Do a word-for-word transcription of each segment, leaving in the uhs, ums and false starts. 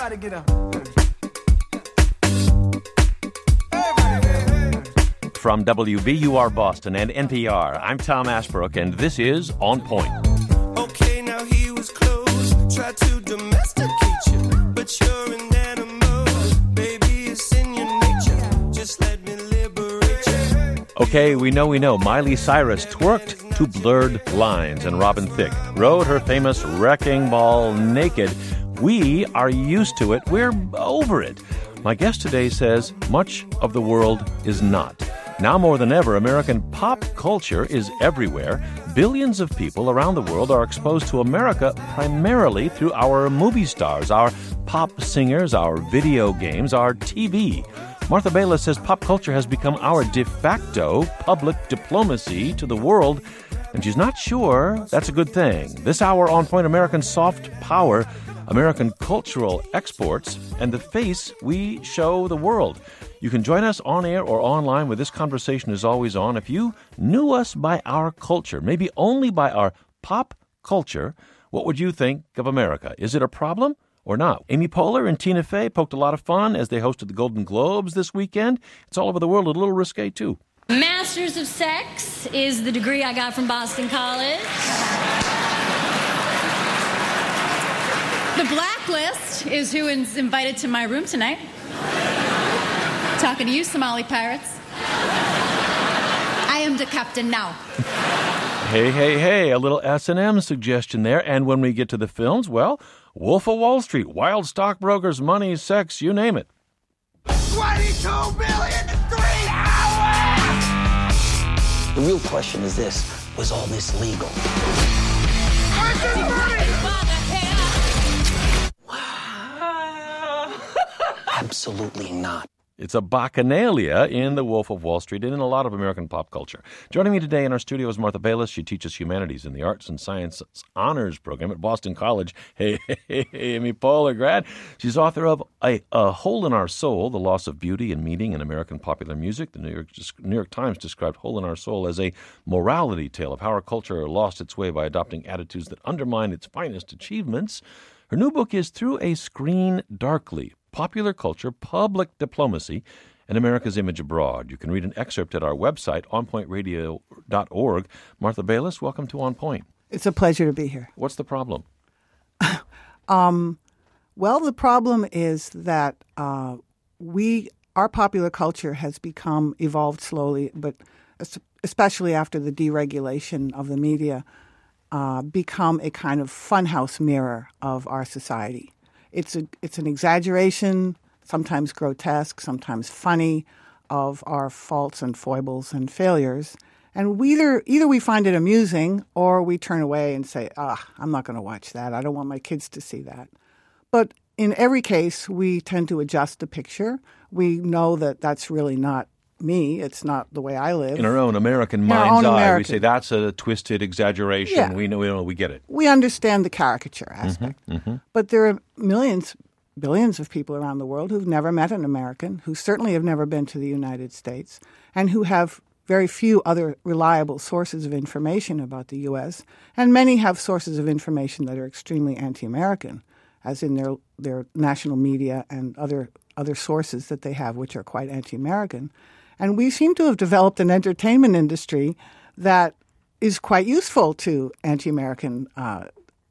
Everybody get up. Everybody. From W B U R Boston and N P R, I'm Tom Ashbrook, and this is On Point. Okay, now he was close. Try to domesticate you, but you're an animal. Baby, it's in your nature. Just let me liberate you. Okay, we know, we know. Miley Cyrus twerked to Blurred Lines, and Robin Thicke rode her famous Wrecking Ball naked. We are used to it. We're over it. My guest today says much of the world is not. Now more than ever, American pop culture is everywhere. Billions of people around the world are exposed to America primarily through our movie stars, our pop singers, our video games, our T V. Martha Bayless says pop culture has become our de facto public diplomacy to the world, and she's not sure that's a good thing. This hour, On Point, American soft power, American cultural exports, and the face we show the world. You can join us on air or online where this conversation is always on. If you knew us by our culture, maybe only by our pop culture, what would you think of America? Is it a problem or not? Amy Poehler and Tina Fey poked a lot of fun as they hosted the Golden Globes this weekend. It's all over the world, a little risque, too. Masters of Sex is the degree I got from Boston College. The Blacklist is who is invited to my room tonight. Talking to you, Somali pirates. I am the captain now. Hey, hey, hey, a little S and M suggestion there. And when we get to the films, well, Wolf of Wall Street, Wild Stockbrokers, Money, Sex, you name it. twenty-two billion in three hours! The real question is this: was all this legal? Absolutely not. It's a bacchanalia in The Wolf of Wall Street and in a lot of American pop culture. Joining me today in our studio is Martha Bayless. She teaches humanities in the Arts and Sciences Honors Program at Boston College. Hey, hey, hey, Amy Poehler grad. She's author of a, a Hole in Our Soul, The Loss of Beauty and Meaning in American Popular Music. The New York, New York Times described Hole in Our Soul as a morality tale of how our culture lost its way by adopting attitudes that undermine its finest achievements. Her new book is Through a Screen Darkly: Popular Culture, Public Diplomacy, and America's Image Abroad. You can read an excerpt at our website, on point radio dot org. Martha Bayless, welcome to On Point. It's a pleasure to be here. What's the problem? um, well, the problem is that uh, we, our popular culture has become, evolved slowly, but especially after the deregulation of the media, uh, become a kind of funhouse mirror of our society. It's a it's an exaggeration, sometimes grotesque, sometimes funny, of our faults and foibles and failures. And we either either we find it amusing or we turn away and say, ah, I'm not going to watch that. I don't want my kids to see that. But in every case, we tend to adjust the picture. We know that that's really not me. It's not the way I live. In our own American mind's eye, we say that's a twisted exaggeration. Yeah. We know, we know, we get it. We understand the caricature aspect. Mm-hmm, mm-hmm. But there are millions, billions of people around the world who've never met an American, who certainly have never been to the United States, and who have very few other reliable sources of information about the U S, and many have sources of information that are extremely anti-American, as in their their national media and other other sources that they have, which are quite anti-American. And we seem to have developed an entertainment industry that is quite useful to anti-American uh,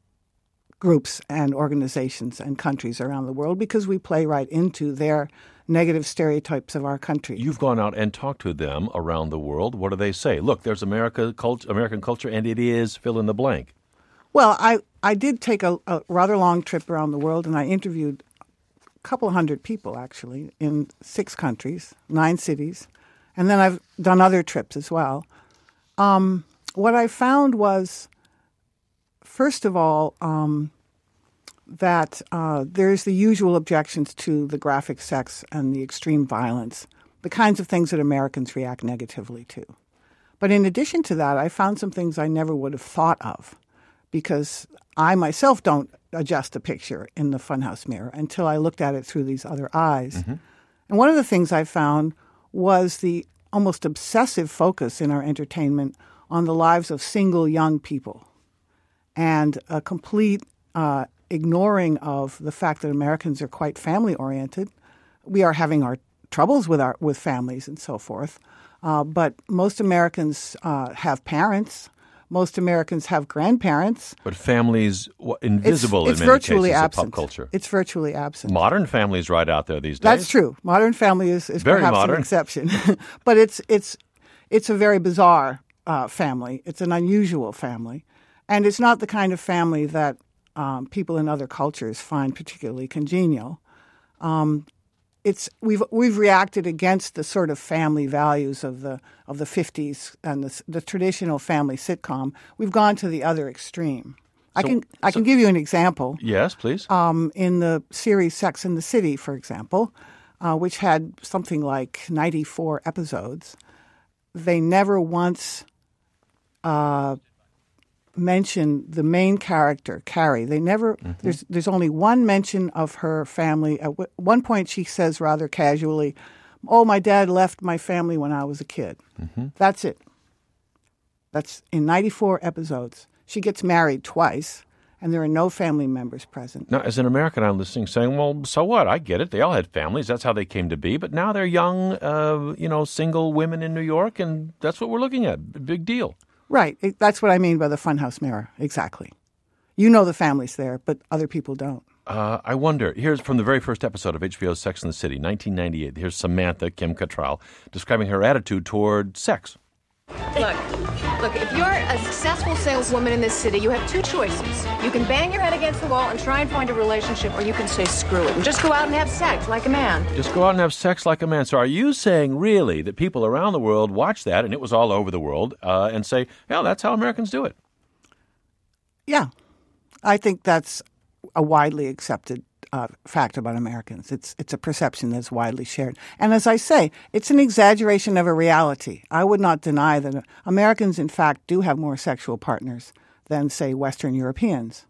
groups and organizations and countries around the world because we play right into their negative stereotypes of our country. You've gone out and talked to them around the world. What do they say? Look, there's America, cult, American culture, and it is fill in the blank. Well, I, I did take a, a rather long trip around the world, and I interviewed a couple hundred people, actually, in six countries, nine cities. And then I've done other trips as well. Um, what I found was, first of all, um, that uh, there's the usual objections to the graphic sex and the extreme violence, the kinds of things that Americans react negatively to. But in addition to that, I found some things I never would have thought of because I myself don't adjust the picture in the funhouse mirror until I looked at it through these other eyes. Mm-hmm. And one of the things I found was the almost obsessive focus in our entertainment on the lives of single young people and a complete uh, ignoring of the fact that Americans are quite family-oriented. We are having our troubles with our with families and so forth, uh, but most Americans uh, have parents. Most Americans have grandparents. But families w- invisible it's, it's in many virtually cases absent. of pop culture. It's virtually absent. Modern families right out there these days. That's true. Modern family is, is Very perhaps modern. an exception, but it's it's it's a very bizarre uh, family. It's an unusual family, and it's not the kind of family that um, people in other cultures find particularly congenial. Um, It's we've we've reacted against the sort of family values of the of the fifties and the, the traditional family sitcom. We've gone to the other extreme. I So- can I so- can give you an example. Yes, please. Um, in the series Sex and the City, for example, uh, which had something like ninety-four episodes, they never once uh, mention the main character, Carrie. They never. Mm-hmm. There's there's only one mention of her family. At w- one point, she says rather casually, "Oh, my dad left my family when I was a kid." Mm-hmm. That's it. That's in ninety-four episodes. She gets married twice, and there are no family members present. Now, as an American, I'm listening, saying, "Well, so what? I get it. They all had families. That's how they came to be. But now they're young, uh, you know, single women in New York, and that's what we're looking at. B- Big deal." Right. It, that's what I mean by the funhouse mirror. Exactly. You know the family's there, but other people don't. Uh, I wonder. Here's from the very first episode of H B O's Sex and the City, nineteen ninety-eight. Here's Samantha Kim Cattrall describing her attitude toward sex. Look, look, if you're a successful saleswoman in this city, you have two choices. You can bang your head against the wall and try and find a relationship, or you can say screw it and just go out and have sex like a man. Just go out and have sex like a man. So are you saying really that people around the world watch that, and it was all over the world, uh, and say, yeah, that's how Americans do it? Yeah. I think that's a widely accepted uh, fact about Americans. It's it's a perception that's widely shared. And as I say, it's an exaggeration of a reality. I would not deny that Americans, in fact, do have more sexual partners than, say, Western Europeans.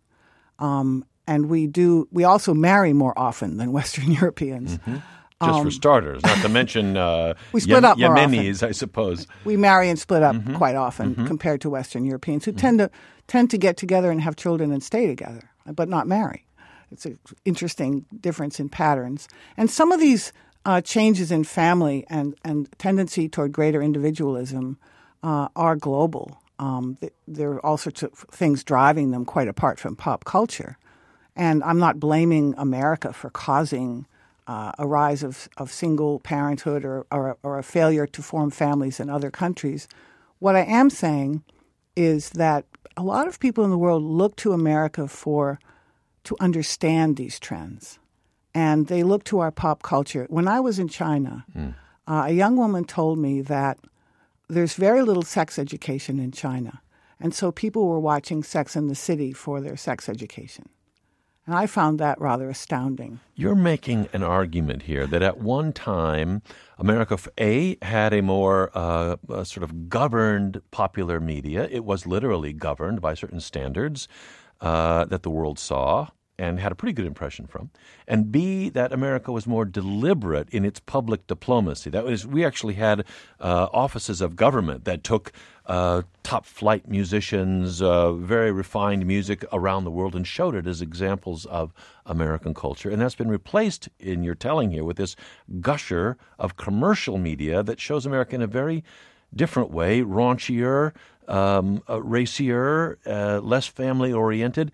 Um, and we do. We also marry more often than Western Europeans. Mm-hmm. Just for starters, not to mention uh, we split Yem- up more Yemenis, often. I suppose. We marry and split up Mm-hmm. quite often Mm-hmm. compared to Western Europeans who mm-hmm. tend to tend to get together and have children and stay together, but not marry. It's an interesting difference in patterns. And some of these uh, changes in family and, and tendency toward greater individualism uh, are global. Um, th- there are all sorts of things driving them quite apart from pop culture. And I'm not blaming America for causing uh, a rise of, of single parenthood or, or, or a failure to form families in other countries. What I am saying is that a lot of people in the world look to America for to understand these trends. And they look to our pop culture. When I was in China, mm. uh, a young woman told me that there's very little sex education in China. And so people were watching Sex and the City for their sex education. And I found that rather astounding. You're making an argument here that at one time, America, A, had a more uh, uh, sort of governed popular media. It was literally governed by certain standards uh, that the world saw and had a pretty good impression from. And B, that America was more deliberate in its public diplomacy. That was, we actually had uh, offices of government that took uh, top-flight musicians, uh, very refined music around the world and showed it as examples of American culture. And that's been replaced in your telling here with this gusher of commercial media that shows America in a very different way, raunchier, um, uh, racier, uh, less family-oriented.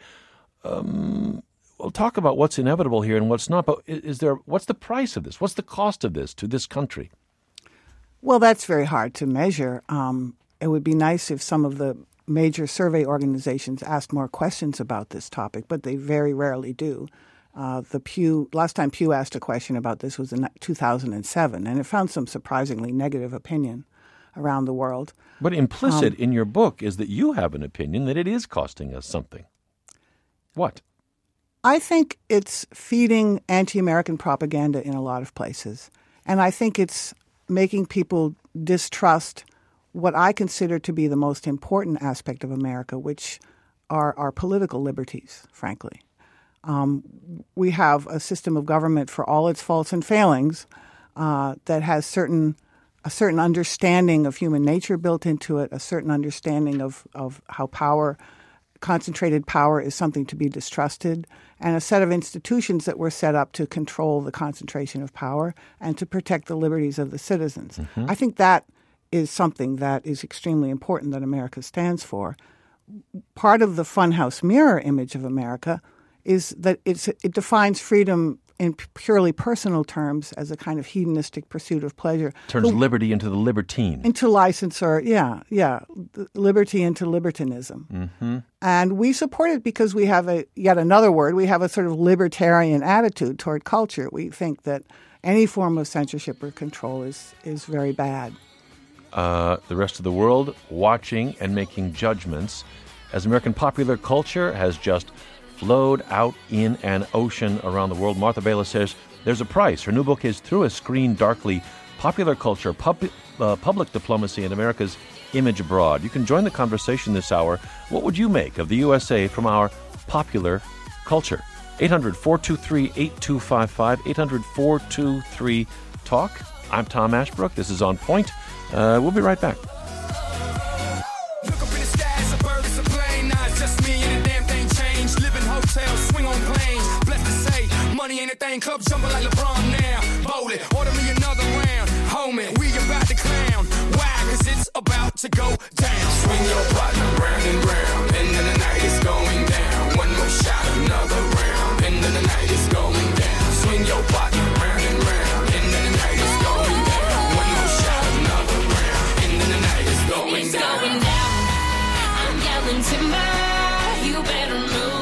Um, We'll talk about what's inevitable here and what's not, but is there? What's the price of this? What's the cost of this to this country? Well, that's very hard to measure. Um, it would be nice if some of the major survey organizations asked more questions about this topic, but they very rarely do. Uh, the Pew last time Pew asked a question about this was in two thousand seven, and it found some surprisingly negative opinion around the world. But implicit um, in your book is that you have an opinion that it is costing us something. What? I think it's feeding anti-American propaganda in a lot of places. And I think it's making people distrust what I consider to be the most important aspect of America, which are our political liberties, frankly. Um, we have a system of government, for all its faults and failings, uh, that has certain a certain understanding of human nature built into it, a certain understanding of, of how power, concentrated power, is something to be distrusted, and a set of institutions that were set up to control the concentration of power and to protect the liberties of the citizens. Mm-hmm. I think that is something that is extremely important that America stands for. Part of the funhouse mirror image of America is that it's, it defines freedom in purely personal terms as a kind of hedonistic pursuit of pleasure. Turns the, liberty into the libertine. Into license or, yeah, yeah, liberty into libertinism. Mm-hmm. And we support it because we have a, yet another word, we have a sort of libertarian attitude toward culture. We think that any form of censorship or control is, is very bad. Uh, the rest of the world watching and making judgments as American popular culture has just flowed out in an ocean around the world. Martha Bayless says there's a price. Her new book is Through a Screen Darkly, Popular Culture, Pub- uh, Public Diplomacy, and America's Image Abroad. You can join the conversation this hour. What would you make of the U S A from our popular culture? eight hundred, four two three, eight two five five, eight hundred, four two three, talk. I'm Tom Ashbrook. This is On Point. Uh, we'll be right back. Swing on planes, blessed to say, money ain't a thing, club jumping like LeBron now, bowl it, order me another round, homie, we about to clown, why, cause it's about to go down, swing your partner round and round, and then the night is going down, one more shot, another round, and then the night is going down, swing your partner round and round, and then the night is going down, one more shot, another round, and then the night is going it's down, going down, I'm yelling timber, you better move.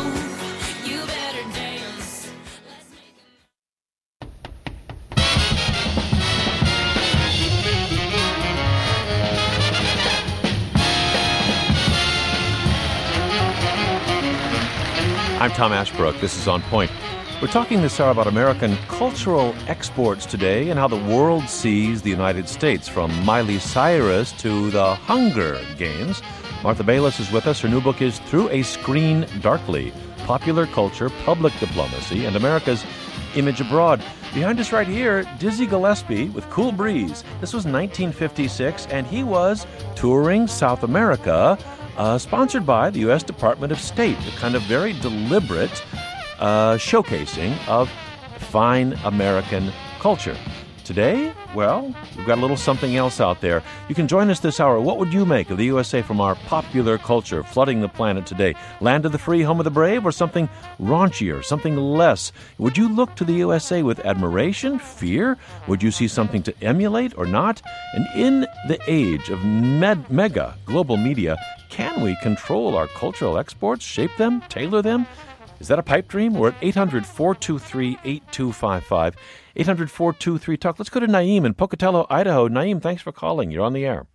I'm Tom Ashbrook. This is On Point. We're talking this hour about American cultural exports today and how the world sees the United States, from Miley Cyrus to the Hunger Games. Martha Bayless is with us. Her new book is Through a Screen Darkly, Popular Culture, Public Diplomacy, and America's Image Abroad. Behind us right here, Dizzy Gillespie with Cool Breeze. This was nineteen fifty-six, and he was touring South America, Uh, sponsored by the U S Department of State, a kind of very deliberate uh, showcasing of fine American culture. Today, well, we've got a little something else out there. You can join us this hour. What would you make of the U S A from our popular culture flooding the planet today? Land of the free, home of the brave, or something raunchier, something less? Would you look to the U S A with admiration, fear? Would you see something to emulate or not? And in the age of med- mega global media, can we control our cultural exports, shape them, tailor them? Is that a pipe dream? We're at eight hundred, four two three, eight two five five. eight hundred, four two three, talk. Let's go to Naeem in Pocatello, Idaho. Naeem, thanks for calling. You're on the air.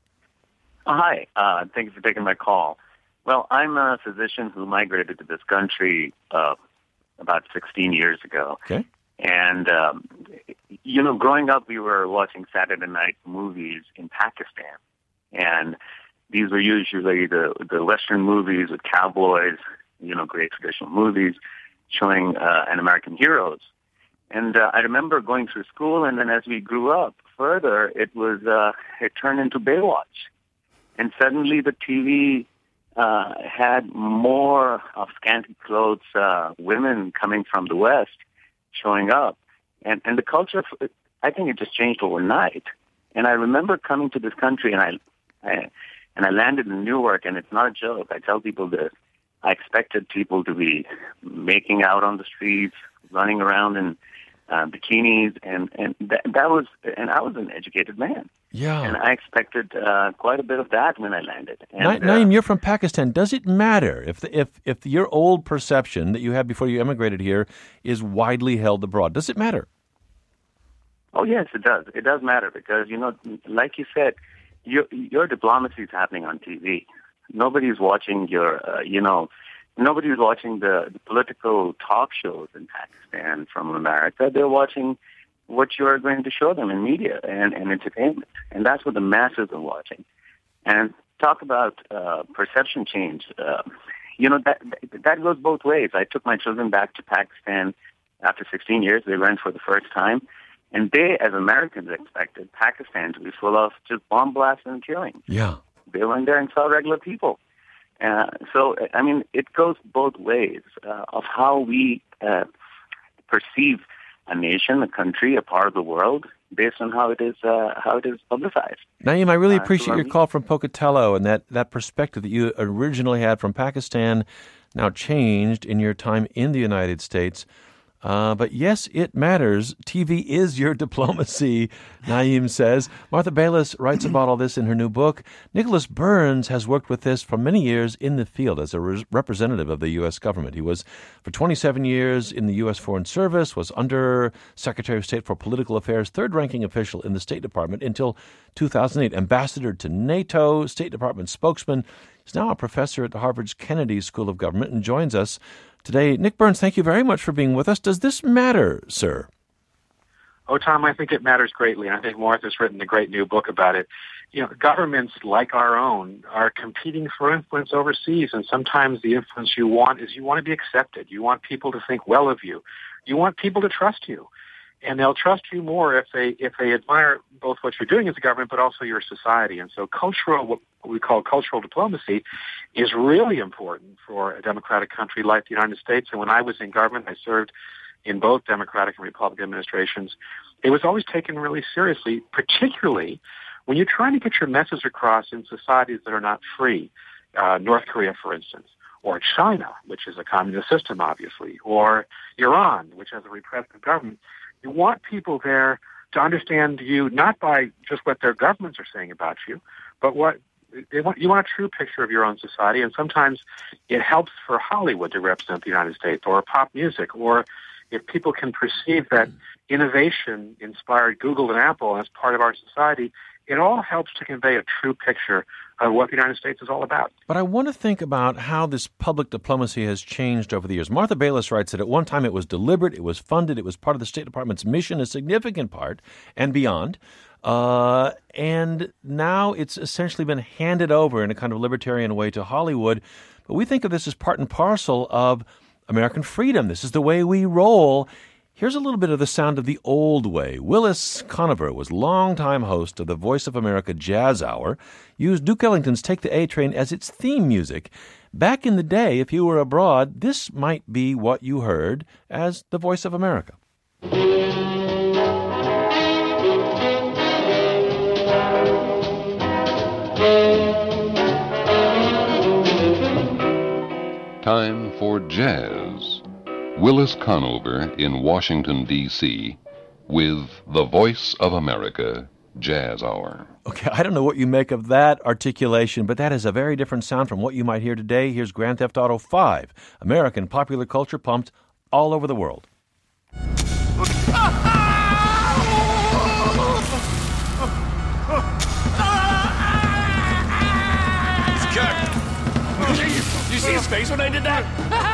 Hi. Uh, thank you for taking my call. Well, I'm a physician who migrated to this country uh, about sixteen years ago. Okay. And, um, you know, growing up, we were watching Saturday night movies in Pakistan. And these were usually the, the Western movies with cowboys, you know, great traditional movies showing uh, an American heroes. And uh, I remember going through school, and then as we grew up further, it was uh, it turned into Baywatch. And suddenly the T V uh, had more of scanty clothes uh, women coming from the West showing up. And, and the culture, I think it just changed overnight. And I remember coming to this country, and I, I and I landed in Newark, and it's not a joke. I tell people this. I expected people to be making out on the streets, running around in uh, bikinis, and and that, that was, and I was an educated man. Yeah. And I expected uh, quite a bit of that when I landed. And, Na- Naeem, uh, you're from Pakistan. Does it matter if the, if if your old perception that you had before you emigrated here is widely held abroad? Does it matter? Oh yes, it does. It does matter because, you know, like you said, your your diplomacy is happening on T V. Nobody's watching your, uh, you know, nobody's watching the, the political talk shows in Pakistan from America. They're watching what you're going to show them in media and, and entertainment. And that's what the masses are watching. And talk about uh, perception change. Uh, you know, that that goes both ways. I took my children back to Pakistan after sixteen years. They went for the first time. And they, as Americans, expected Pakistan to be full of just bomb blasts and killing. Yeah. They went there and saw regular people. Uh, so, I mean, it goes both ways uh, of how we uh, perceive a nation, a country, a part of the world based on how it is uh, how it is publicized. Naeem, I really Uh, appreciate so your are call from Pocatello and that, that perspective that you originally had from Pakistan, now changed in your time in the United States. Uh, but yes, it matters. T V is your diplomacy, Naeem says. Martha Bayless writes about all this in her new book. Nicholas Burns has worked with this for many years in the field as a re- representative of the U S government. He was for twenty-seven years in the U S Foreign Service, was Under Secretary of State for Political Affairs, third-ranking official in the State Department until two thousand eight, ambassador to NATO, State Department spokesman. He's now a professor at Harvard's Kennedy School of Government and joins us today. Nick Burns, thank you very much for being with us. Does this matter, sir? Oh, Tom, I think it matters greatly. And I think Martha's written a great new book about it. You know, governments like our own are competing for influence overseas. And sometimes the influence you want is you want to be accepted. You want people to think well of you. You want people to trust you. And they'll trust you more if they if they admire both what you're doing as a government, but also your society. And so cultural, what we call cultural diplomacy, is really important for a democratic country like the United States. And when I was in government, I served in both Democratic and Republican administrations. It was always taken really seriously, particularly when you're trying to get your message across in societies that are not free. Uh, North Korea, for instance, or China, which is a communist system, obviously, or Iran, which has a repressive government. You want people there to understand you not by just what their governments are saying about you, but what they want. You want a true picture of your own society, and sometimes it helps for Hollywood to represent the United States, or pop music, or if people can perceive that innovation inspired Google and Apple as part of our society, it all helps to convey a true picture of what the United States is all about. But I want to think about how this public diplomacy has changed over the years. Martha Bayless writes that at one time it was deliberate, it was funded, it was part of the State Department's mission, a significant part, and beyond. Uh, and now it's essentially been handed over in a kind of libertarian way to Hollywood. But we think of this as part and parcel of American freedom. This is the way we roll. Here's a little bit of the sound of the old way. Willis Conover was longtime host of the Voice of America Jazz Hour, used Duke Ellington's Take the A Train as its theme music. Back in the day, if you were abroad, this might be what you heard as the Voice of America. Time for jazz. Willis Conover in Washington, D C with the Voice of America Jazz Hour. Okay, I don't know what you make of that articulation, but that is a very different sound from what you might hear today. Here's Grand Theft Auto five, American popular culture pumped all over the world. Did you see his face when I did that?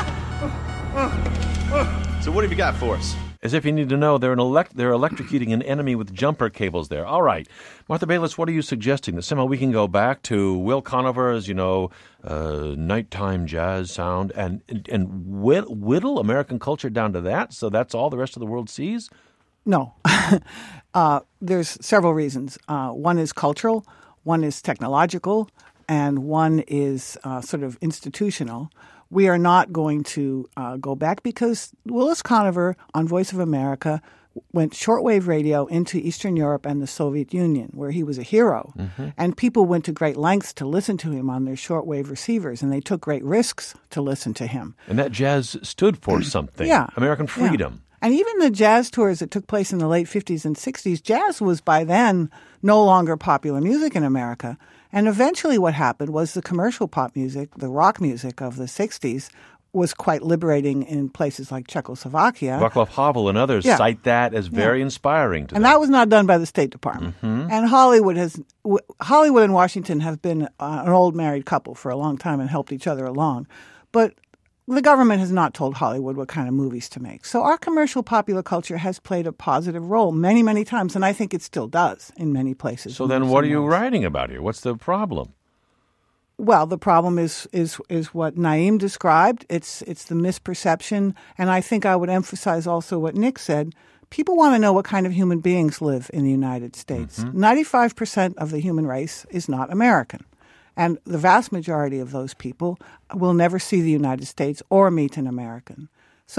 So what have you got for us? As if you need to know, they're, an elect- they're electrocuting an enemy with jumper cables there. All right. Martha Bayless, what are you suggesting? That somehow we can go back to Will Conover's, you know, uh, nighttime jazz sound and and whitt- whittle American culture down to that, so that's all the rest of the world sees? No. uh, there's several reasons. Uh, one is cultural, one is technological, and one is uh, sort of institutional. We are not going to uh, go back because Willis Conover on Voice of America went shortwave radio into Eastern Europe and the Soviet Union, where he was a hero. Mm-hmm. And people went to great lengths to listen to him on their shortwave receivers, and they took great risks to listen to him. And that jazz stood for something. Yeah. American freedom. Yeah. And even the jazz tours that took place in the late fifties and sixties, jazz was by then no longer popular music in America. And eventually what happened was the commercial pop music, the rock music of the sixties, was quite liberating in places like Czechoslovakia. Václav Havel and others yeah. cite that as very yeah. inspiring to and them. And that was not done by the State Department. Mm-hmm. And Hollywood has Hollywood and Washington have been uh, an old married couple for a long time and helped each other along. But the government has not told Hollywood what kind of movies to make. So our commercial popular culture has played a positive role many, many times, and I think it still does in many places. So then what are you writing about here? What's the problem? Well, the problem is is is what Naeem described. It's it's the misperception, and I think I would emphasize also what Nick said. People want to know what kind of human beings live in the United States. Mm-hmm. ninety-five percent of the human race is not American. And the vast majority of those people will never see the United States or meet an American. So th-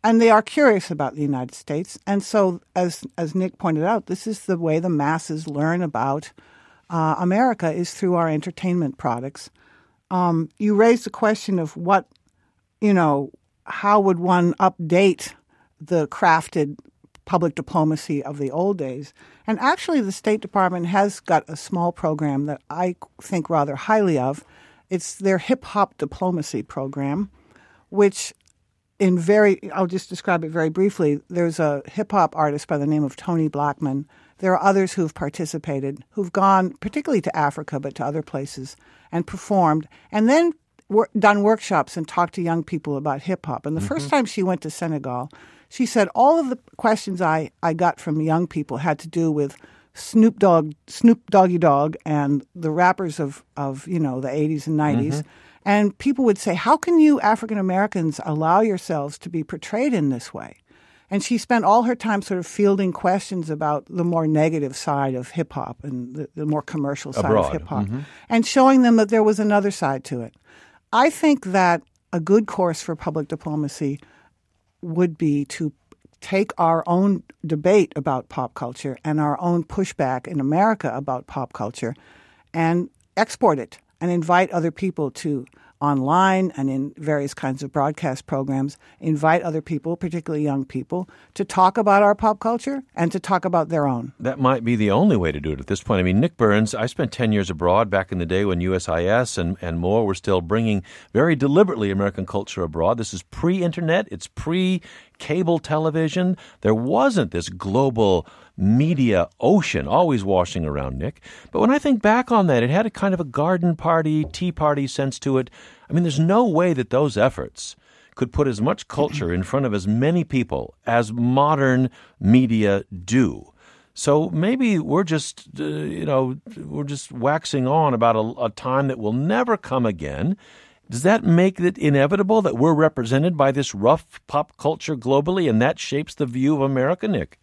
and they are curious about the United States. And so, as as Nick pointed out, this is the way the masses learn about uh, America, is through our entertainment products. Um, you raised the question of what, you know, how would one update the crafted public diplomacy of the old days? And actually, the State Department has got a small program that I think rather highly of. It's their hip-hop diplomacy program, which in very, I'll just describe it very briefly. There's a hip-hop artist by the name of Tony Blackman. There are others who've participated, who've gone particularly to Africa, but to other places, and performed, and then wor- done workshops and talked to young people about hip-hop. And the mm-hmm. first time she went to Senegal, she said all of the questions I, I got from young people had to do with Snoop Dogg, Snoop Doggy Dogg, and the rappers of, of you know, the eighties and nineties. Mm-hmm. And people would say, how can you African Americans allow yourselves to be portrayed in this way? And she spent all her time sort of fielding questions about the more negative side of hip-hop and the, the more commercial side Abroad. of hip-hop, Mm-hmm. and showing them that there was another side to it. I think that a good course for public diplomacy would be to take our own debate about pop culture and our own pushback in America about pop culture and export it and invite other people to online and in various kinds of broadcast programs, invite other people, particularly young people, to talk about our pop culture and to talk about their own. That might be the only way to do it at this point. I mean, Nick Burns, I spent ten years abroad back in the day when U S I S and, and more were still bringing very deliberately American culture abroad. This is pre-internet. It's pre-cable television. There wasn't this global media ocean always washing around, Nick. But when I think back on that, it had a kind of a garden party, tea party sense to it. I mean, there's no way that those efforts could put as much culture in front of as many people as modern media do. So maybe we're just, uh, you know, we're just waxing on about a, a time that will never come again. Does that make it inevitable that we're represented by this rough pop culture globally, and that shapes the view of America, Nick?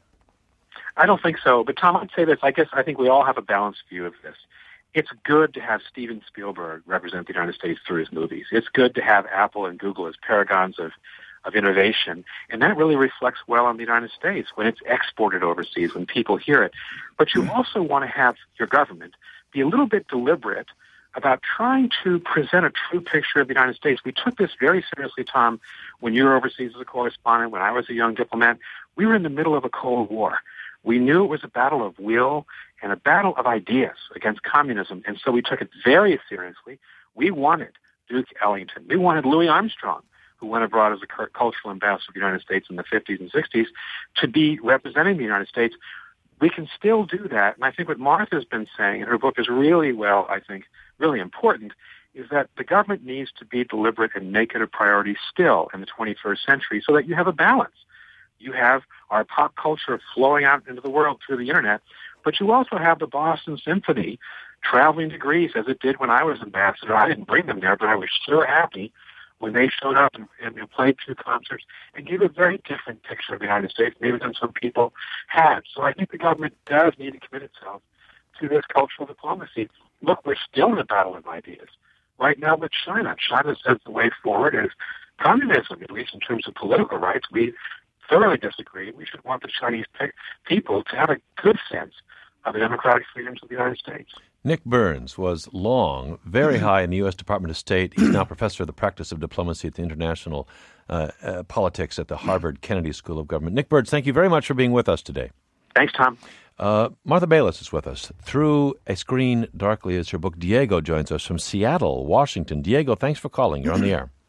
I don't think so. But, Tom, I'd say this. I guess I think we all have a balanced view of this. It's good to have Steven Spielberg represent the United States through his movies. It's good to have Apple and Google as paragons of, of innovation. And that really reflects well on the United States when it's exported overseas, when people hear it. But you also want to have your government be a little bit deliberate about trying to present a true picture of the United States. We took this very seriously, Tom, when you were overseas as a correspondent, when I was a young diplomat. We were in the middle of a Cold War. We knew it was a battle of will and a battle of ideas against communism, and so we took it very seriously. We wanted Duke Ellington. We wanted Louis Armstrong, who went abroad as a cultural ambassador of the United States in the fifties and sixties, to be representing the United States. We can still do that, and I think what Martha's been saying, and her book is really, well, I think, really important, is that the government needs to be deliberate and make it a priority still in the twenty-first century so that you have a balance. You have our pop culture flowing out into the world through the internet, but you also have the Boston Symphony traveling to Greece as it did when I was ambassador. I didn't bring them there, but I was sure happy when they showed up and, and played two concerts and gave a very different picture of the United States maybe than some people had. So I think the government does need to commit itself to this cultural diplomacy. Look, we're still in a battle of ideas. Right now with China, China says the way forward is communism, at least in terms of political rights. We thoroughly disagree. We should want the Chinese pe- people to have a good sense of the democratic freedoms of the United States. Nick Burns was long, very high in the U S Department of State. He's now professor of the practice of diplomacy at the international uh, uh, politics at the Harvard Kennedy School of Government. Nick Burns, thank you very much for being with us today. Thanks, Tom. Uh, Martha Baylis is with us. Through a Screen Darkly is her book. Diego joins us from Seattle, Washington. Diego, thanks for calling. You're on the air.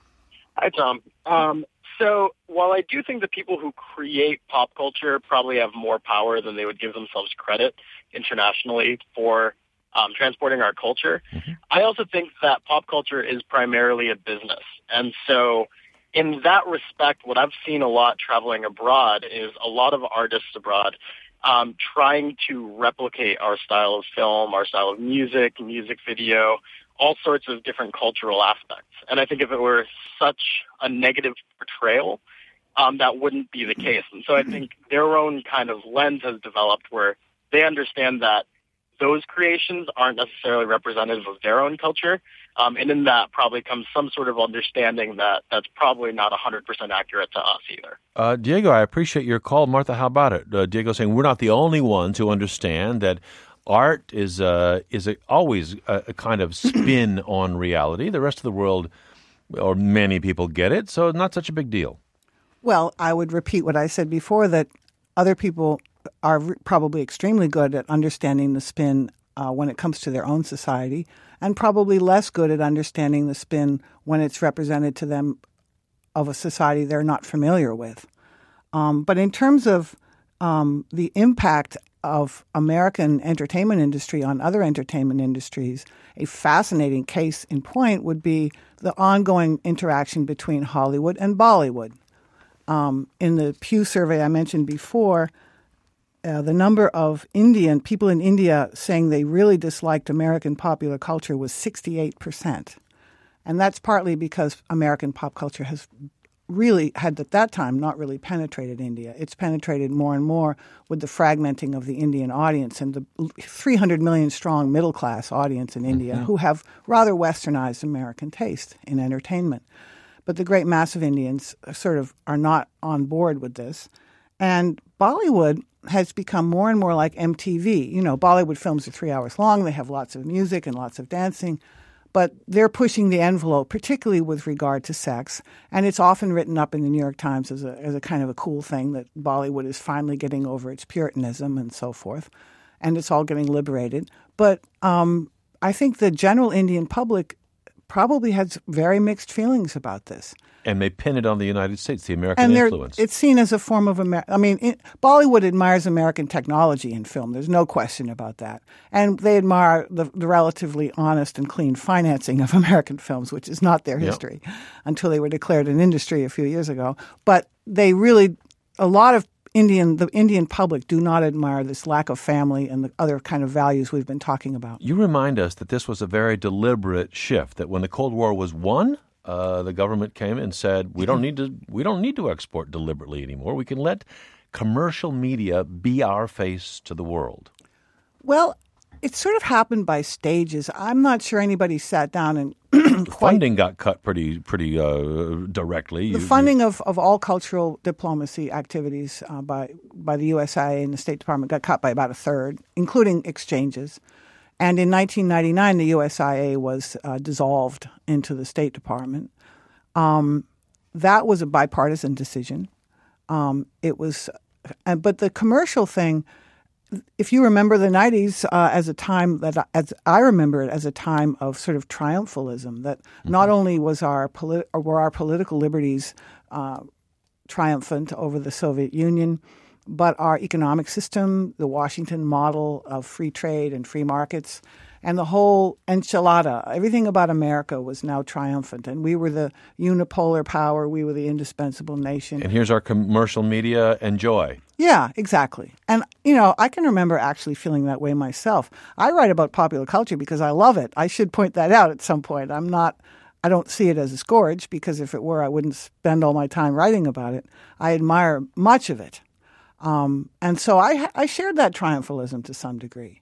Hi, Tom. Um, so while I do think that people who create pop culture probably have more power than they would give themselves credit internationally for um, transporting our culture, mm-hmm. I also think that pop culture is primarily a business. And so in that respect, what I've seen a lot traveling abroad is a lot of artists abroad um, trying to replicate our style of film, our style of music, music video, all sorts of different cultural aspects. And I think if it were such a negative portrayal, um, that wouldn't be the case. And so I think their own kind of lens has developed where they understand that those creations aren't necessarily representative of their own culture, Um, and in that probably comes some sort of understanding that that's probably not one hundred percent accurate to us either. Uh, Diego, I appreciate your call. Martha, how about it? Uh, Diego saying we're not the only ones who understand that art is uh, is a, always a, a kind of spin on reality. The rest of the world, or many people, get it, so not such a big deal. Well, I would repeat what I said before, that other people are re- probably extremely good at understanding the spin uh, when it comes to their own society, and probably less good at understanding the spin when it's represented to them of a society they're not familiar with. Um, but in terms of um, the impact of American entertainment industry on other entertainment industries, a fascinating case in point would be the ongoing interaction between Hollywood and Bollywood. Um, in the Pew survey I mentioned before, uh, the number of Indian people in India saying they really disliked American popular culture was sixty-eight percent. And that's partly because American pop culture has really had at that time not really penetrated India. It's penetrated more and more with the fragmenting of the Indian audience and the three hundred million strong middle class audience in India mm-hmm. who have rather westernized American taste in entertainment. But the great mass of Indians sort of are not on board with this. And Bollywood has become more and more like M T V. You know, Bollywood films are three hours long. They have lots of music and lots of dancing. But they're pushing the envelope, particularly with regard to sex. And it's often written up in the New York Times as a, as a kind of a cool thing that Bollywood is finally getting over its Puritanism and so forth. And it's all getting liberated. But um, I think the general Indian public probably has very mixed feelings about this. And they pin it on the United States, the American and influence. It's seen as a form of Amer- I mean, it, Bollywood admires American technology in film. There's no question about that. And they admire the, the relatively honest and clean financing of American films, which is not their history, yep. until they were declared an industry a few years ago. But they really, a lot of Indian, the Indian public do not admire this lack of family and the other kind of values we've been talking about. You remind us that this was a very deliberate shift, that when the Cold War was won, Uh, the government came and said, we don't need to we don't need to export deliberately anymore. We can let commercial media be our face to the world. Well, it sort of happened by stages. I'm not sure anybody sat down and quite, funding got cut pretty pretty uh, directly. The you, funding you, of, of all cultural diplomacy activities uh, by by the U S I A and the State Department got cut by about a third, including exchanges. And in nineteen ninety-nine, the U S I A was uh, dissolved into the State Department. Um, that was a bipartisan decision. Um, it was, uh, but the commercial thing, if you remember the nineties uh, as a time that, as I remember it, as a time of sort of triumphalism, that mm-hmm. not only was our polit- or were our political liberties uh, triumphant over the Soviet Union, but our economic system, the Washington model of free trade and free markets, and the whole enchilada, everything about America was now triumphant. And we were the unipolar power. We were the indispensable nation. And here's our commercial media. Enjoy. Yeah, exactly. And, you know, I can remember actually feeling that way myself. I write about popular culture because I love it. I should point that out at some point. I'm not... I don't see it as a scourge, because if it were, I wouldn't spend all my time writing about it. I admire much of it. Um, and so I, I shared that triumphalism to some degree.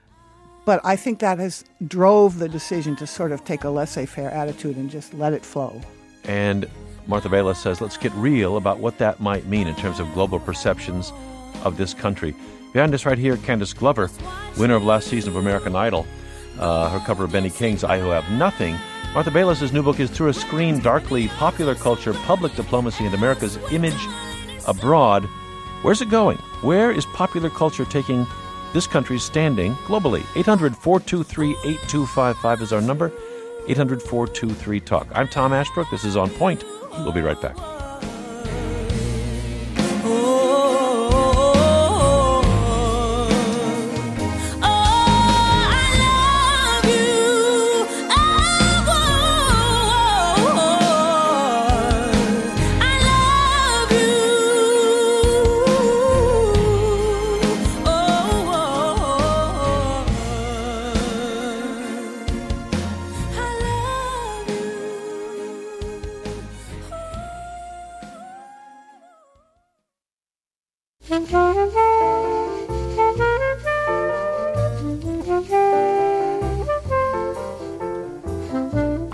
But I think that has drove the decision to sort of take a laissez-faire attitude and just let it flow. And Martha Bayless says, let's get real about what that might mean in terms of global perceptions of this country. Behind us right here, Candace Glover, winner of last season of American Idol. Uh, her cover of Benny King's I Who Have Nothing. Martha Bayless's new book is Through a Screen, Darkly Popular Culture, Public Diplomacy, and America's Image Abroad. Where's it going? Where is popular culture taking this country's standing globally? eight hundred, four two three, eight two five five is our number. eight hundred, four two three, talk. I'm Tom Ashbrook. This is On Point. We'll be right back.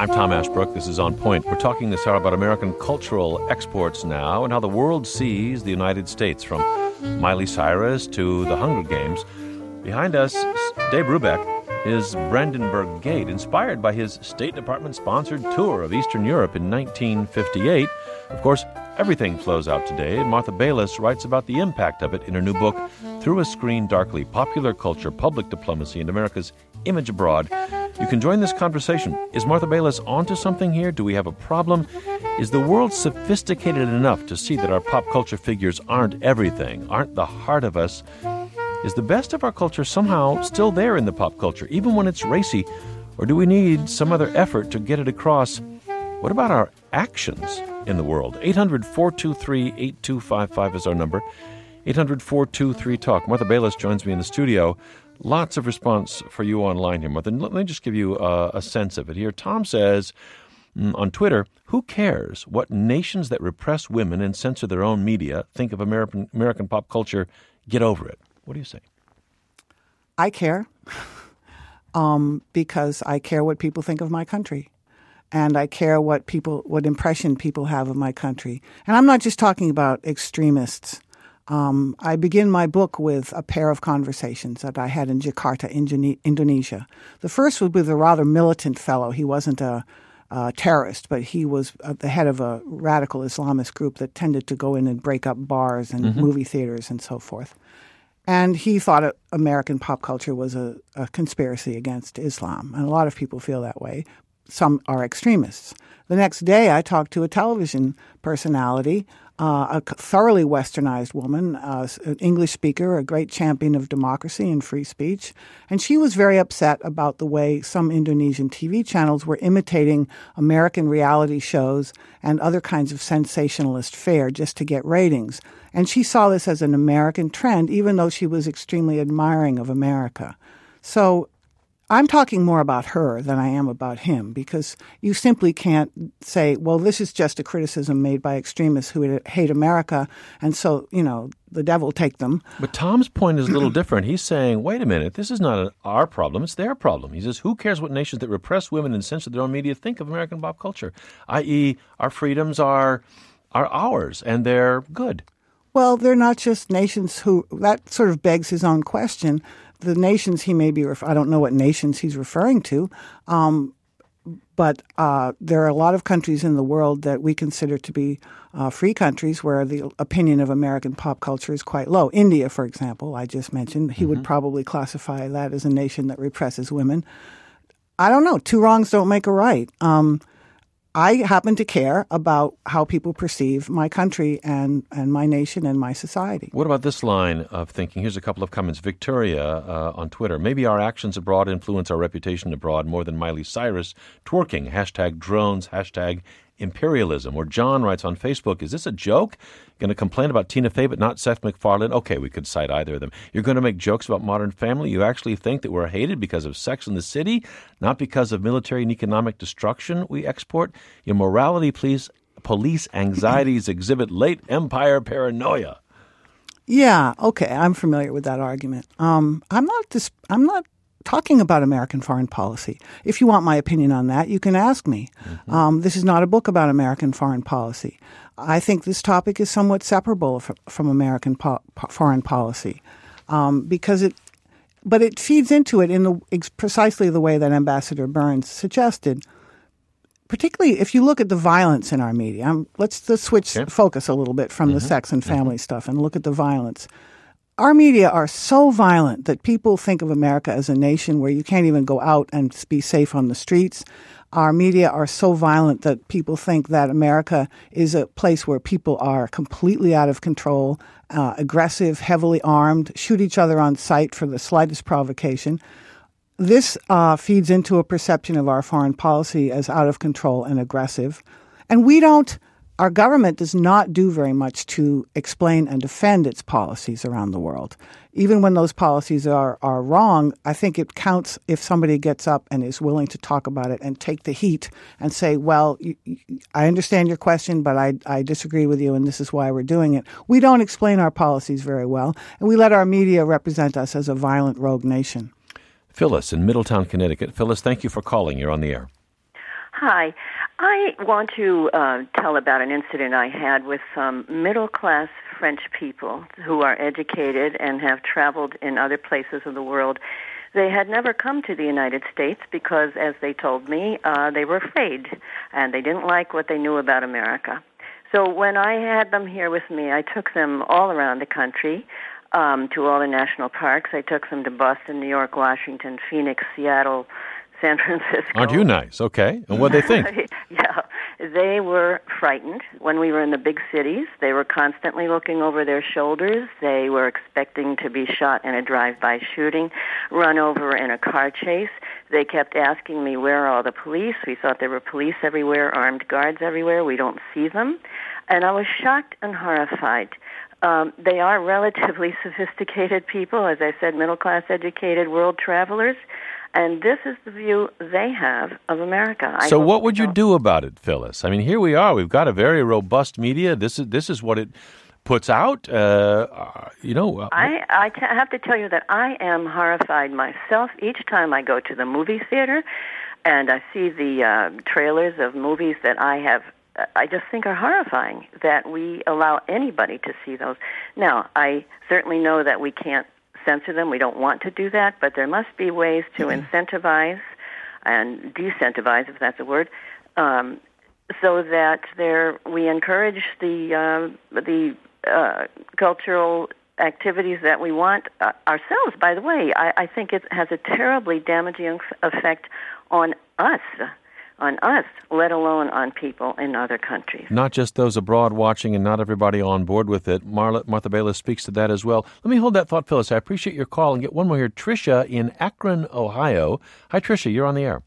I'm Tom Ashbrook. This is On Point. We're talking this hour about American cultural exports now and how the world sees the United States, from Miley Cyrus to the Hunger Games. Behind us, Dave Brubeck, is Brandenburg Gate, inspired by his State Department-sponsored tour of Eastern Europe in nineteen fifty-eight. Of course, everything flows out today. Martha Baylis writes about the impact of it in her new book, Through a Screen Darkly, Popular Culture, Public Diplomacy, and America's Image Abroad. You can join this conversation. Is Martha Baylis onto something here? Do we have a problem? Is the world sophisticated enough to see that our pop culture figures aren't everything, aren't the heart of us? Is the best of our culture somehow still there in the pop culture, even when it's racy? Or do we need some other effort to get it across? What about our actions in the world? eight hundred, four two three, eight two five five is our number. eight hundred, four two three, talk. Martha Baylis joins me in the studio. Lots of response for you online here, Martha. Let me just give you uh, a sense of it here. Tom says mm, on Twitter, who cares what nations that repress women and censor their own media think of American, American pop culture? Get over it. What do you say? I care um, because I care what people think of my country. And I care what people, what impression people have of my country. And I'm not just talking about extremists. Um, I begin my book with a pair of conversations that I had in Jakarta, Indone- Indonesia. The first was with a rather militant fellow. He wasn't a, a terrorist, but he was uh, the head of a radical Islamist group that tended to go in and break up bars and mm-hmm. movie theaters and so forth. And he thought American pop culture was a, a conspiracy against Islam. And a lot of people feel that way. Some are extremists. The next day, I talked to a television personality, uh, a thoroughly westernized woman, uh, an English speaker, a great champion of democracy and free speech. And she was very upset about the way some Indonesian T V channels were imitating American reality shows and other kinds of sensationalist fare just to get ratings. And she saw this as an American trend, even though she was extremely admiring of America. So I'm talking more about her than I am about him, because you simply can't say, well, this is just a criticism made by extremists who hate America, and so, you know, the devil take them. But Tom's point is a little different. He's saying, wait a minute, this is not an, our problem, it's their problem. He says, who cares what nations that repress women and censor their own media think of American pop culture, that is our freedoms are, are ours, and they're good. Well, they're not just nations who, that sort of begs his own question. The nations he may be, ref- I don't know what nations he's referring to, um, but uh, there are a lot of countries in the world that we consider to be uh, free countries where the opinion of American pop culture is quite low. India, for example, I just mentioned, he mm-hmm. would probably classify that as a nation that represses women. I don't know. Two wrongs don't make a right. Um, I happen to care about how people perceive my country and, and my nation and my society. What about this line of thinking? Here's a couple of comments. Victoria uh, on Twitter. Maybe our actions abroad influence our reputation abroad more than Miley Cyrus twerking. Hashtag drones. Hashtag imperialism. Or John writes on Facebook, is this a joke? Going to complain about Tina Fey but not Seth MacFarlane? Okay, we could cite either of them. You're going to make jokes about Modern Family? You actually think that we're hated because of Sex in the City, not because of military and economic destruction we export? Your morality police, police anxieties exhibit late empire paranoia. Yeah, okay, I'm familiar with that argument. Um, I'm not dis- I'm not talking about American foreign policy. If you want my opinion on that, you can ask me. Mm-hmm. Um, this is not a book about American foreign policy. I think this topic is somewhat separable from, from American po- po- foreign policy um, because it, but it feeds into it in the, ex- precisely the way that Ambassador Burns suggested. Particularly if you look at the violence in our media. Um, let's, let's switch yeah. focus a little bit from mm-hmm. the sex and family mm-hmm. stuff and look at the violence. Our media are so violent that people think of America as a nation where you can't even go out and be safe on the streets. Our media are so violent that people think that America is a place where people are completely out of control, uh, aggressive, heavily armed, shoot each other on sight for the slightest provocation. This uh, feeds into a perception of our foreign policy as out of control and aggressive. And we don't Our government does not do very much to explain and defend its policies around the world. Even when those policies are, are wrong, I think it counts if somebody gets up and is willing to talk about it and take the heat and say, well, you, you, I understand your question, but I, I disagree with you and this is why we're doing it. We don't explain our policies very well, and we let our media represent us as a violent rogue nation. Phyllis in Middletown, Connecticut. Phyllis, thank you for calling. You're on the air. Hi. I want to uh, tell about an incident I had with some middle-class French people who are educated and have traveled in other places of the world. They had never come to the United States because, as they told me, uh, they were afraid, and they didn't like what they knew about America. So when I had them here with me, I took them all around the country, um, to all the national parks. I took them to Boston, New York, Washington, Phoenix, Seattle, San Francisco. Aren't you nice? Okay. And what they think? Yeah. They were frightened when we were in the big cities. They were constantly looking over their shoulders. They were expecting to be shot in a drive-by shooting, run over in a car chase. They kept asking me, where are all the police? We thought there were police everywhere, armed guards everywhere. We don't see them. And I was shocked and horrified. Um, they are relatively sophisticated people, as I said, middle-class educated world travelers. And this is the view they have of America. I so what would you do about it, Phyllis? I mean, here we are. We've got a very robust media. This is this is what it puts out. Uh, you know. Uh, I, I t- have to tell you that I am horrified myself each time I go to the movie theater and I see the uh, trailers of movies that I have, I just think are horrifying, that we allow anybody to see those. Now, I certainly know that we can't censor them. We don't want to do that, but there must be ways to incentivize and decentivize, if that's a word, um, so that there we encourage the uh, the uh, cultural activities that we want uh, ourselves. By the way, I, I think it has a terribly damaging effect on us. on us, let alone on people in other countries. Not just those abroad watching and not everybody on board with it. Marla, Martha Bayless speaks to that as well. Let me hold that thought, Phyllis. I appreciate your call and get one more here. Tricia in Akron, Ohio. Hi, Tricia. You're on the air.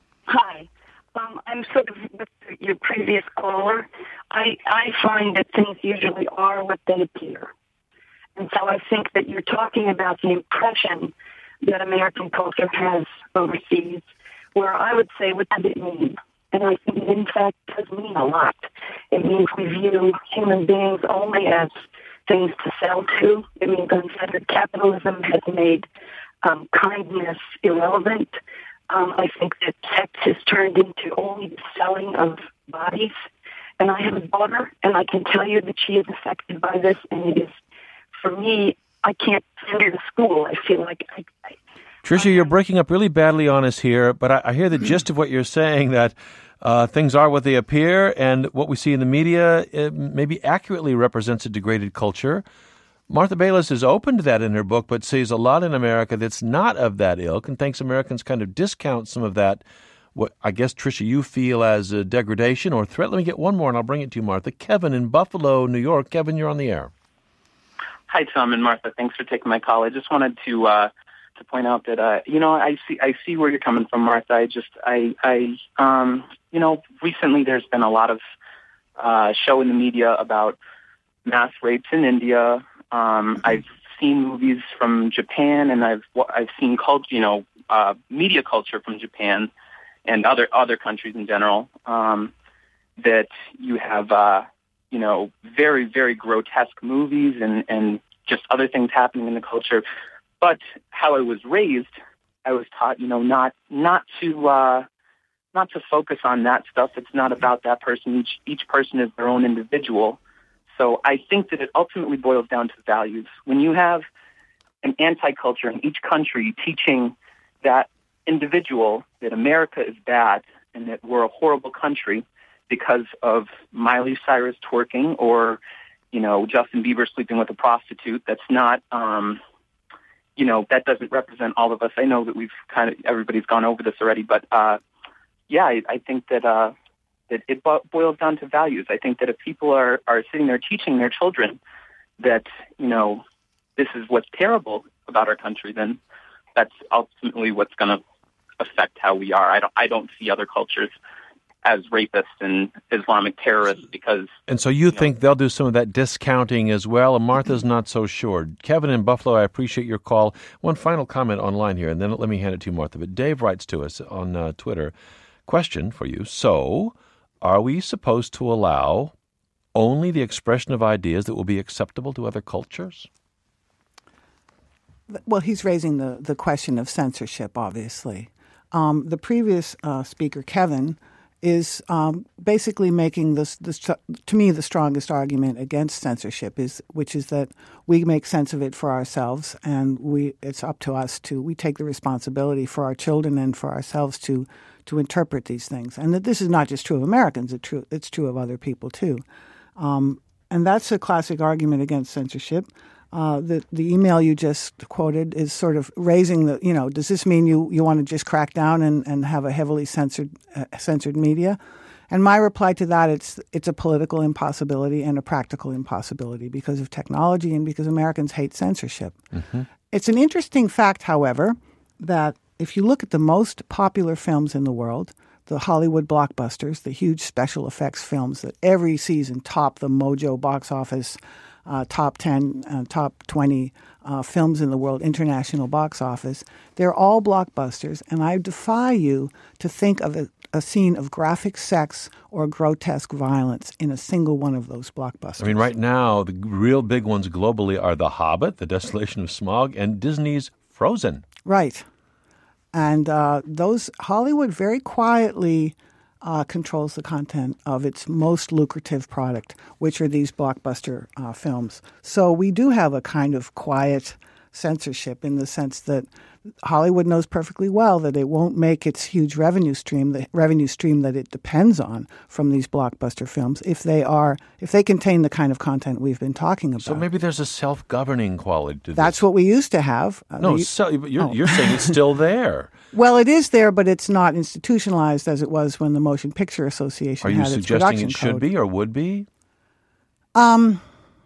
Hi. Um, I'm sort of with your previous caller. I, I find that things usually are what they appear. And so I think that you're talking about the impression that American culture has overseas, where I would say, what does it mean? And I think it, in fact, does mean a lot. It means we view human beings only as things to sell to. It means unfettered capitalism has made um, kindness irrelevant. Um, I think that sex has turned into only the selling of bodies. And I have a daughter, and I can tell you that she is affected by this. And it is, for me, I can't send her to school. I feel like I... I Tricia, you're breaking up really badly on us here, but I, I hear the gist of what you're saying, that uh, things are what they appear, and what we see in the media maybe accurately represents a degraded culture. Martha Bayless is open to that in her book, but sees a lot in America that's not of that ilk, and thinks Americans kind of discount some of that, what I guess, Tricia, you feel as a degradation or threat. Let me get one more, and I'll bring it to you, Martha. Kevin in Buffalo, New York. Kevin, you're on the air. Hi, Tom and Martha. Thanks for taking my call. I just wanted to... Uh, to point out that, uh, you know, I see, I see where you're coming from, Martha. I just, I, I, um, you know, recently there's been a lot of, uh, show in the media about mass rapes in India. Um, mm-hmm. I've seen movies from Japan, and I've, I've seen culture, you know, uh, media culture from Japan and other, other countries in general, um, that you have, uh, you know, very, very grotesque movies and, and just other things happening in the culture. But how I was raised, I was taught, you know, not not to uh, not to focus on that stuff. It's not about that person. Each each person is their own individual. So I think that it ultimately boils down to values. When you have an anti-culture in each country teaching that individual that America is bad and that we're a horrible country because of Miley Cyrus twerking or, you know, Justin Bieber sleeping with a prostitute, that's not... Um, You know, that doesn't represent all of us. I know that we've kind of, everybody's gone over this already, but uh, yeah, I, I think that uh, that it bo- boils down to values. I think that if people are, are sitting there teaching their children that, you know, this is what's terrible about our country, then that's ultimately what's going to affect how we are. I don't, I don't see other cultures as rapists and Islamic terrorists because... And so you, you think know, they'll do some of that discounting as well, and Martha's not so sure. Kevin in Buffalo, I appreciate your call. One final comment online here, and then let me hand it to you, Martha. But Dave writes to us on uh, Twitter, question for you. So, are we supposed to allow only the expression of ideas that will be acceptable to other cultures? Well, he's raising the, the question of censorship, obviously. Um, the previous uh, speaker, Kevin... is um, basically making this, this, to me, the strongest argument against censorship, is which is that we make sense of it for ourselves, and we it's up to us to we take the responsibility for our children and for ourselves to to interpret these things, and that this is not just true of Americans; it's true it's true of other people too, um, and that's a classic argument against censorship. Uh, the the email you just quoted is sort of raising the, you know, does this mean you, you want to just crack down and, and have a heavily censored uh, censored media? And my reply to that, it's it's a political impossibility and a practical impossibility because of technology and because Americans hate censorship. Mm-hmm. It's an interesting fact, however, that if you look at the most popular films in the world, the Hollywood blockbusters, the huge special effects films that every season top the Mojo box office, Uh, top ten, uh, top twenty uh, films in the world, international box office. They're all blockbusters, and I defy you to think of a, a scene of graphic sex or grotesque violence in a single one of those blockbusters. I mean, right now, the real big ones globally are The Hobbit, The Desolation of Smaug, and Disney's Frozen. Right. And uh, those Hollywood very quietly Uh, controls the content of its most lucrative product, which are these blockbuster uh, films. So we do have a kind of quiet censorship in the sense that Hollywood knows perfectly well that it won't make its huge revenue stream, the revenue stream that it depends on from these blockbuster films, if they are, if they contain the kind of content we've been talking about. So maybe there's a self-governing quality to this. That's what we used to have. Uh, no, the, so, you're, oh. you're saying it's still there. Well, it is there, but it's not institutionalized as it was when the Motion Picture Association Are you had its suggesting production it should code. be or would be? Um,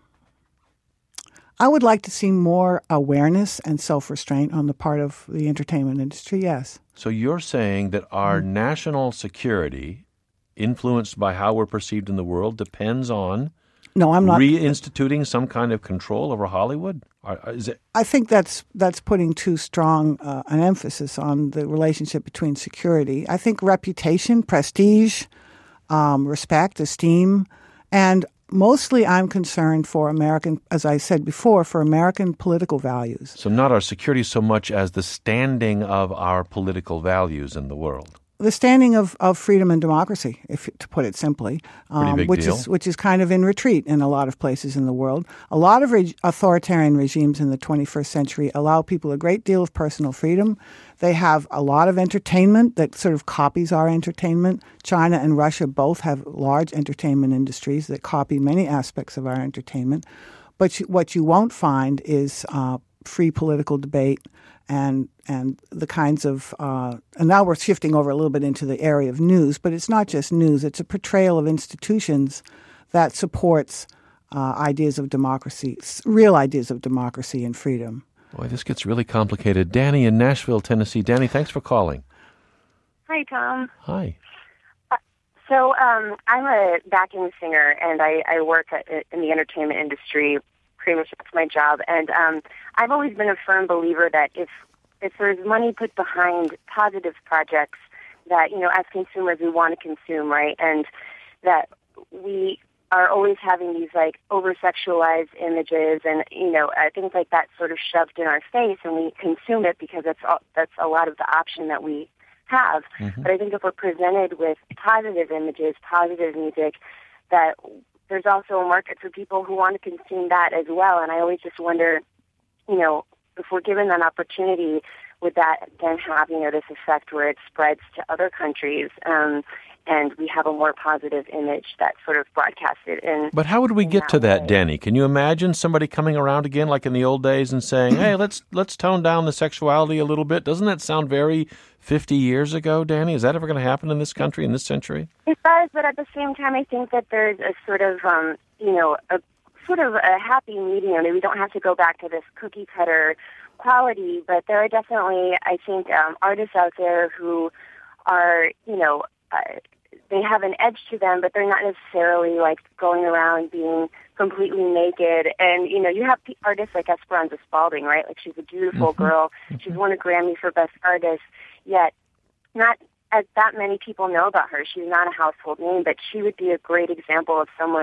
I would like to see more awareness and self-restraint on the part of the entertainment industry, yes. So you're saying that our mm. national security, influenced by how we're perceived in the world, depends on no, I'm not reinstituting some kind of control over Hollywood? Is it? I think that's that's putting too strong uh, an emphasis on the relationship between security. I think reputation, prestige, um, respect, esteem, and mostly I'm concerned for American, as I said before, for American political values. So not our security so much as the standing of our political values in the world. The standing of, of freedom and democracy, if to put it simply, um, big which deal. is which is kind of in retreat in a lot of places in the world. A lot of re- authoritarian regimes in the twenty-first century allow people a great deal of personal freedom. They have a lot of entertainment that sort of copies our entertainment. China and Russia both have large entertainment industries that copy many aspects of our entertainment. But you, what you won't find is uh, free political debate and and the kinds of uh, and now we're shifting over a little bit into the area of news, but it's not just news. It's a portrayal of institutions that supports uh, ideas of democracy, real ideas of democracy and freedom. Boy, this gets really complicated. Danny in Nashville, Tennessee. Danny, thanks for calling. Hi, Tom. Hi. Uh, so um, I'm a backing singer, and I, I work at, in the entertainment industry. Pretty much that's my job. And um, I've always been a firm believer that if if there's money put behind positive projects that, you know, as consumers we want to consume, right? And that we are always having these, like, over-sexualized images and, you know, uh, things like that sort of shoved in our face, and we consume it because that's all, that's a lot of the option that we have. Mm-hmm. But I think if we're presented with positive images, positive music, that there's also a market for people who want to consume that as well. And I always just wonder, you know, if we're given an opportunity, would that then have, you know, this effect where it spreads to other countries um, and we have a more positive image that's sort of broadcasted in. But how would we get that to that, way. Danny? Can you imagine somebody coming around again like in the old days and saying, hey, let's let's tone down the sexuality a little bit? Doesn't that sound very fifty years ago, Danny? Is that ever going to happen in this country, in this century? It does, but at the same time, I think that there's a sort of, um, you know, a sort of a happy medium. We don't have to go back to this cookie-cutter quality, but there are definitely, I think, um, artists out there who are, you know, uh, they have an edge to them, but they're not necessarily, like, going around being completely naked. And, you know, you have artists like Esperanza Spalding, right? Like, she's a beautiful mm-hmm. girl. Mm-hmm. She's won a Grammy for Best Artist, yet not as that many people know about her. She's not a household name, but she would be a great example of someone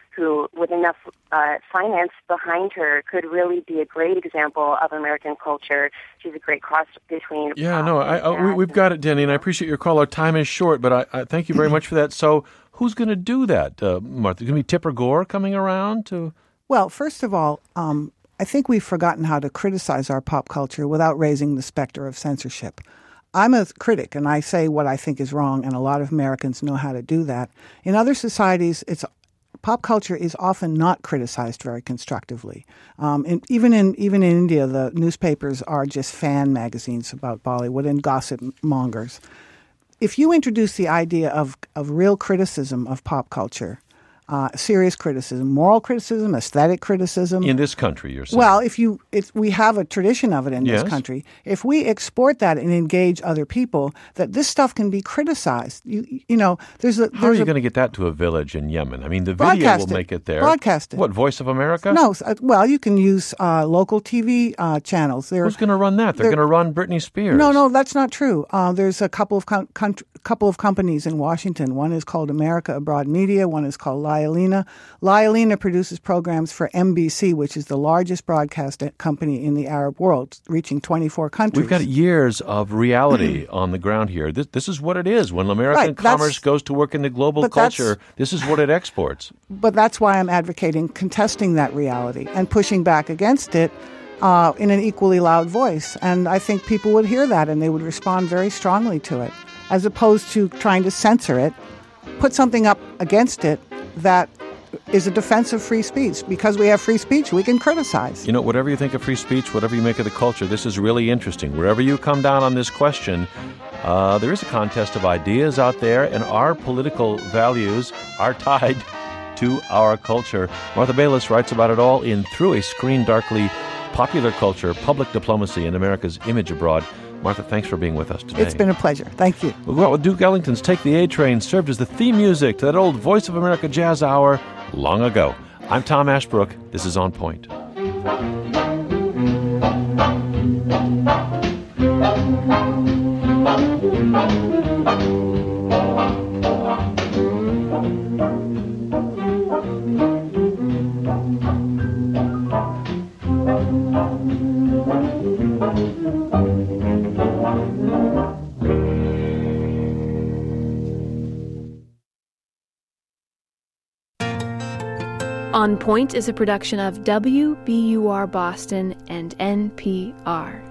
who, with enough uh, finance behind her, could really be a great example of American culture. She's a great cross between. Yeah, no, I, I, we, we've got it, Denny, and I appreciate your call. Our time is short, but I, I thank you very much for that. So who's going to do that, uh, Martha? Going to be Tipper Gore coming around to? Well, first of all, um, I think we've forgotten how to criticize our pop culture without raising the specter of censorship. I'm a critic, and I say what I think is wrong, and a lot of Americans know how to do that. In other societies, it's pop culture is often not criticized very constructively. Um, and even in even in India, the newspapers are just fan magazines about Bollywood and gossip mongers. If you introduce the idea of, of real criticism of pop culture, Uh, serious criticism, moral criticism, aesthetic criticism. In this country, you're saying? Well, if you, it's, we have a tradition of it in Yes. this country. If we export that and engage other people, that this stuff can be criticized. You, you know, there's a. How are there's you a, going to get that to a village in Yemen? I mean, the video Broadcast will it. make it there. Broadcast it. What, Voice of America? No, uh, well, you can use uh, local T V uh, channels. They're, Who's going to run that? They're they're- going to run Britney Spears. No, no, that's not true. Uh, there's a couple of com- country, couple of companies in Washington. One is called America Abroad Media. One is called Lyalina. Lyalina produces programs for M B C, which is the largest broadcast company in the Arab world, reaching twenty-four countries. We've got years of reality on the ground here. This, this is what it is. When American Right, that's- commerce goes to work in the global but that's- culture, this is what it exports. But that's why I'm advocating contesting that reality and pushing back against it uh, in an equally loud voice. And I think people would hear that and they would respond very strongly to it, as opposed to trying to censor it, put something up against it that is a defense of free speech. Because we have free speech, we can criticize. You know, whatever you think of free speech, whatever you make of the culture, this is really interesting. Wherever you come down on this question, uh, there is a contest of ideas out there, and our political values are tied to our culture. Martha Bayles writes about it all in Through a Screen Darkly, Popular Culture, Public Diplomacy, and America's Image Abroad. Martha, thanks for being with us today. It's been a pleasure. Thank you. We'll go out with Duke Ellington's Take the A Train, served as the theme music to that old Voice of America Jazz Hour long ago. I'm Tom Ashbrook. This is On Point. On Point is a production of W B U R Boston and N P R.